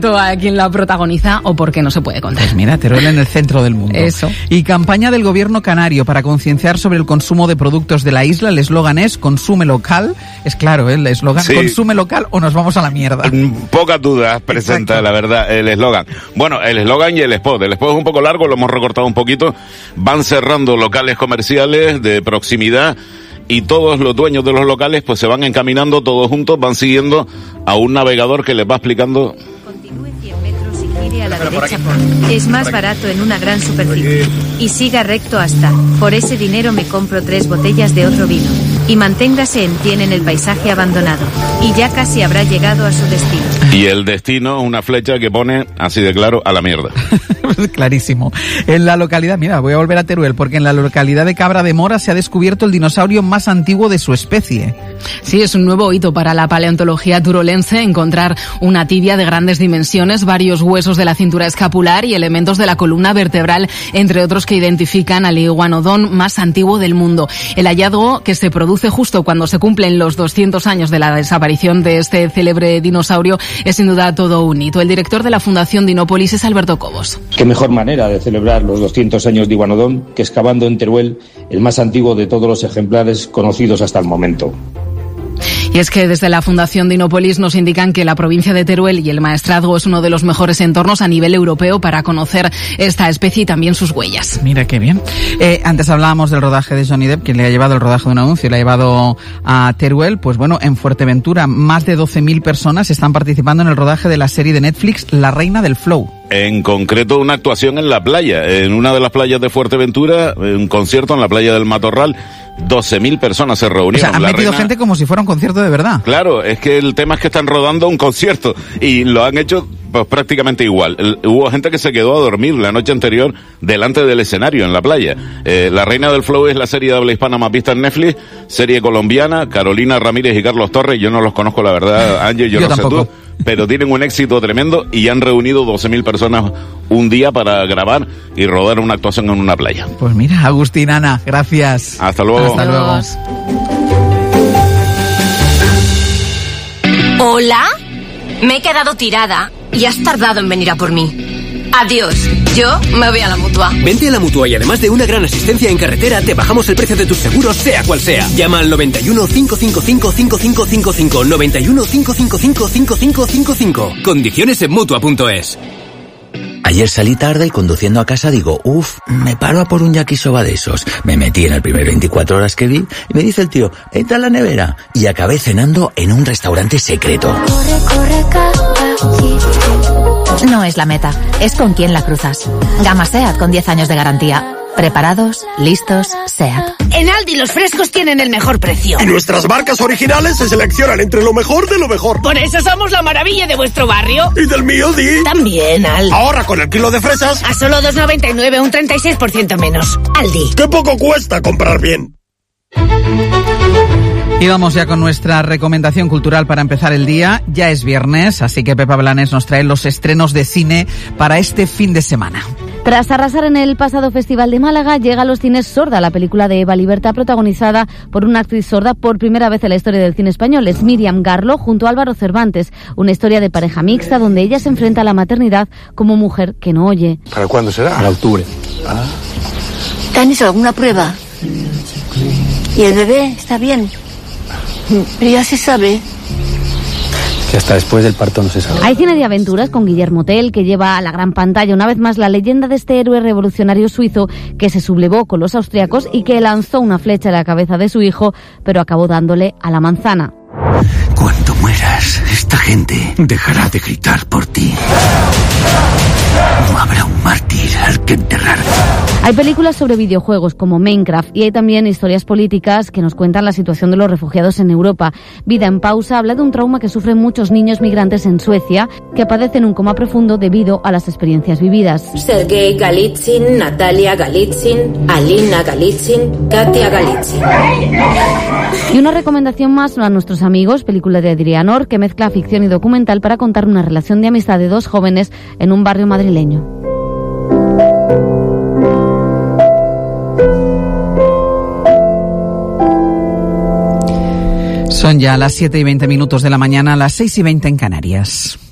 cuento a quién la protagoniza o por qué no se puede contar. Pues mira, Teruel en el centro del mundo. Eso. Y campaña del gobierno canario para concienciar sobre el consumo de productos de la isla. El eslogan es consume local. Es claro, el eslogan, sí. Consume local o nos vamos a la mierda. Pocas dudas presenta, la verdad, el eslogan. Bueno, el eslogan y el spot. El spot es un poco largo, lo hemos recortado un poquito. Van cerrando locales comerciales de proximidad y todos los dueños de los locales pues se van encaminando todos juntos, van siguiendo a un navegador que les va explicando. Continúe 100 metros y gire a la derecha es más barato en una gran superficie. Y siga recto hasta, por ese dinero me compro 3 botellas de otro vino. Y manténgase en pie en el paisaje abandonado. Y ya casi habrá llegado a su destino. Y el destino, una flecha que pone, así de claro, a la mierda. Clarísimo. En la localidad, mira, voy a volver a Teruel, porque en la localidad de Cabra de Mora se ha descubierto el dinosaurio más antiguo de su especie. Sí, es un nuevo hito para la paleontología turolense, encontrar una tibia de grandes dimensiones, varios huesos de la cintura escapular y elementos de la columna vertebral, entre otros que identifican al iguanodón más antiguo del mundo. El hallazgo, que se produce justo cuando se cumplen los 200 años de la desaparición de este célebre dinosaurio, es sin duda todo un hito. El director de la Fundación Dinópolis es Alberto Cobos. Qué mejor manera de celebrar los 200 años de iguanodón que excavando en Teruel el más antiguo de todos los ejemplares conocidos hasta el momento. Y es que desde la Fundación Dinópolis nos indican que la provincia de Teruel y el Maestrazgo es uno de los mejores entornos a nivel europeo para conocer esta especie y también sus huellas. Mira qué bien. Antes hablábamos del rodaje de Johnny Depp, quien le ha llevado el rodaje de un anuncio, le ha llevado a Teruel. Pues bueno, en Fuerteventura más de 12.000 personas están participando en el rodaje de la serie de Netflix La Reina del Flow. En concreto, una actuación en la playa, en una de las playas de Fuerteventura, un concierto en la playa del Matorral. 12.000 personas se reunieron. O sea, han metido gente como si fuera un concierto de verdad. Claro, es que el tema es que están rodando un concierto y lo han hecho pues prácticamente igual. Hubo gente que se quedó a dormir la noche anterior delante del escenario en la playa. La Reina del Flow es la serie de habla hispana más vista en Netflix, serie colombiana, Carolina Ramírez y Carlos Torres. Yo no los conozco, la verdad, Ángel, yo no tampoco. sé tú. Pero tienen un éxito tremendo y han reunido 12.000 personas un día para grabar y rodar una actuación en una playa. Pues mira, Agustín, Ana, gracias. Hasta luego. Hasta luego. ¿Hola? Me he quedado tirada y has tardado en venir a por mí. Adiós, yo me voy a la Mutua. Vente a la Mutua y además de una gran asistencia en carretera, te bajamos el precio de tus seguros, sea cual sea. Llama al 91 555 5555. 91 555 5555. Condiciones en Mutua.es. Ayer salí tarde y conduciendo a casa digo, me paro a por un yakisoba de esos. Me metí en el primer 24 horas que vi y me dice el tío, entra en la nevera. Y acabé cenando en un restaurante secreto. No es la meta, es con quién la cruzas. Gama SEAT con 10 años de garantía. Preparados, listos, SEAT. En Aldi los frescos tienen el mejor precio. Y nuestras marcas originales se seleccionan entre lo mejor de lo mejor. Por eso somos la maravilla de vuestro barrio. Y del mío, Di. También, Aldi. Ahorra con el kilo de fresas a solo 2,99, un 36% menos. Aldi. ¡Qué poco cuesta comprar bien! Y vamos ya con nuestra recomendación cultural para empezar el día. Ya es viernes, así que Pepa Blanes nos trae los estrenos de cine para este fin de semana. Tras arrasar en el pasado Festival de Málaga, llega a los cines Sorda, la película de Eva Libertad protagonizada por una actriz sorda por primera vez en la historia del cine español. Es Míriam Garlo junto a Álvaro Cervantes, una historia de pareja mixta donde ella se enfrenta a la maternidad como mujer que no oye. ¿Para cuándo será? Para octubre. ¿Te han hecho alguna prueba? ¿Y el bebé está bien? Pero ya se sabe. Que hasta después del parto no se sabe. Hay cine de aventuras con Guillermo Tell, que lleva a la gran pantalla una vez más la leyenda de este héroe revolucionario suizo que se sublevó con los austriacos y que lanzó una flecha a la cabeza de su hijo, pero acabó dándole a la manzana. Cuando mueras, esta gente dejará de gritar por ti. No habrá un mártir al que enterrar. Hay películas sobre videojuegos como Minecraft y hay también historias políticas que nos cuentan la situación de los refugiados en Europa. Vida en pausa habla de un trauma que sufren muchos niños migrantes en Suecia que padecen un coma profundo debido a las experiencias vividas. Sergei Galitzin, Natalia Galitzin, Alina Galitzin, Katia Galitzin. Y una recomendación más a nuestros amigos, película de Adrián Or, que mezcla ficción y documental para contar una relación de amistad de dos jóvenes en un barrio madrileño. Son ya las 7:20 de la mañana, las 6:20 en Canarias.